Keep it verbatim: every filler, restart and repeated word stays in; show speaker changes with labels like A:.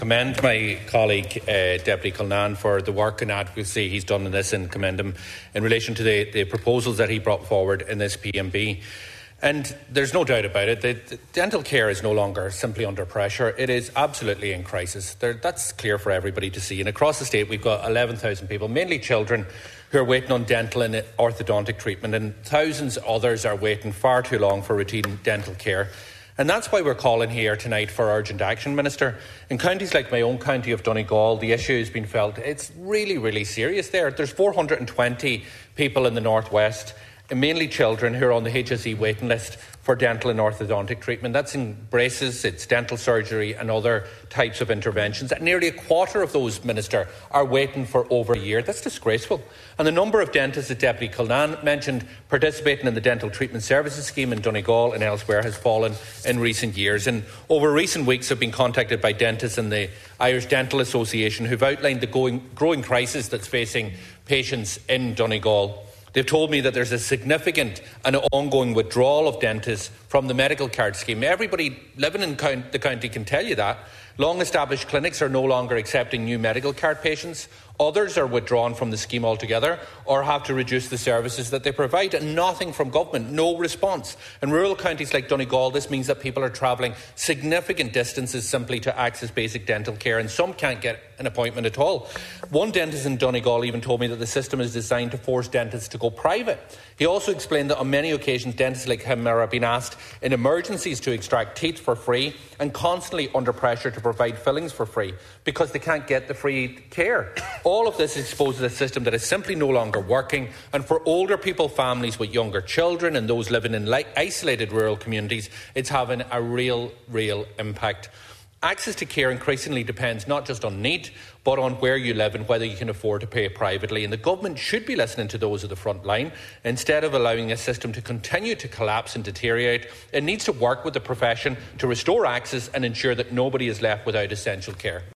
A: Commend my colleague, uh, Deputy Cullinane, for the work and advocacy he's done in this, and commend him in relation to the, the proposals that he brought forward in this P M B. And there's no doubt about it, that dental care is no longer simply under pressure. It is absolutely in crisis. There, that's clear for everybody to see. And across the state, we've got eleven thousand people, mainly children, who are waiting on dental and orthodontic treatment, and thousands others are waiting far too long for routine dental care. And that's why we're calling here tonight for urgent action, Minister. In counties like my own county of Donegal, the issue has been felt. It's really, really serious there. There's four hundred twenty people in the North West, mainly children, who are on the H S E waiting list for dental and orthodontic treatment. That's in braces, it's dental surgery and other types of interventions. And nearly a quarter of those, Minister, are waiting for over a year. That's disgraceful. And the number of dentists that Deputy Cullinane mentioned participating in the Dental Treatment Services Scheme in Donegal and elsewhere has fallen in recent years. And over recent weeks, I've been contacted by dentists and the Irish Dental Association who've outlined the going, growing crisis that's facing patients in Donegal. They've told me that there's a significant and ongoing withdrawal of dentists from the medical card scheme. Everybody living in the county can tell you that. Long-established clinics are no longer accepting new medical card patients. Others are withdrawn from the scheme altogether or have to reduce the services that they provide. And nothing from government, no response. In rural counties like Donegal, this means that people are travelling significant distances simply to access basic dental care, and some can't get an appointment at all. One dentist in Donegal even told me that the system is designed to force dentists to go private. He also explained that on many occasions dentists like him are being asked in emergencies to extract teeth for free and constantly under pressure to provide fillings for free because they can't get the free care. All of this exposes a system that is simply no longer working, and for older people, families with younger children and those living in isolated rural communities, it's having a real, real impact. Access to care increasingly depends not just on need, but on where you live and whether you can afford to pay privately. And the government should be listening to those at the front line. Instead of allowing a system to continue to collapse and deteriorate, it needs to work with the profession to restore access and ensure that nobody is left without essential care.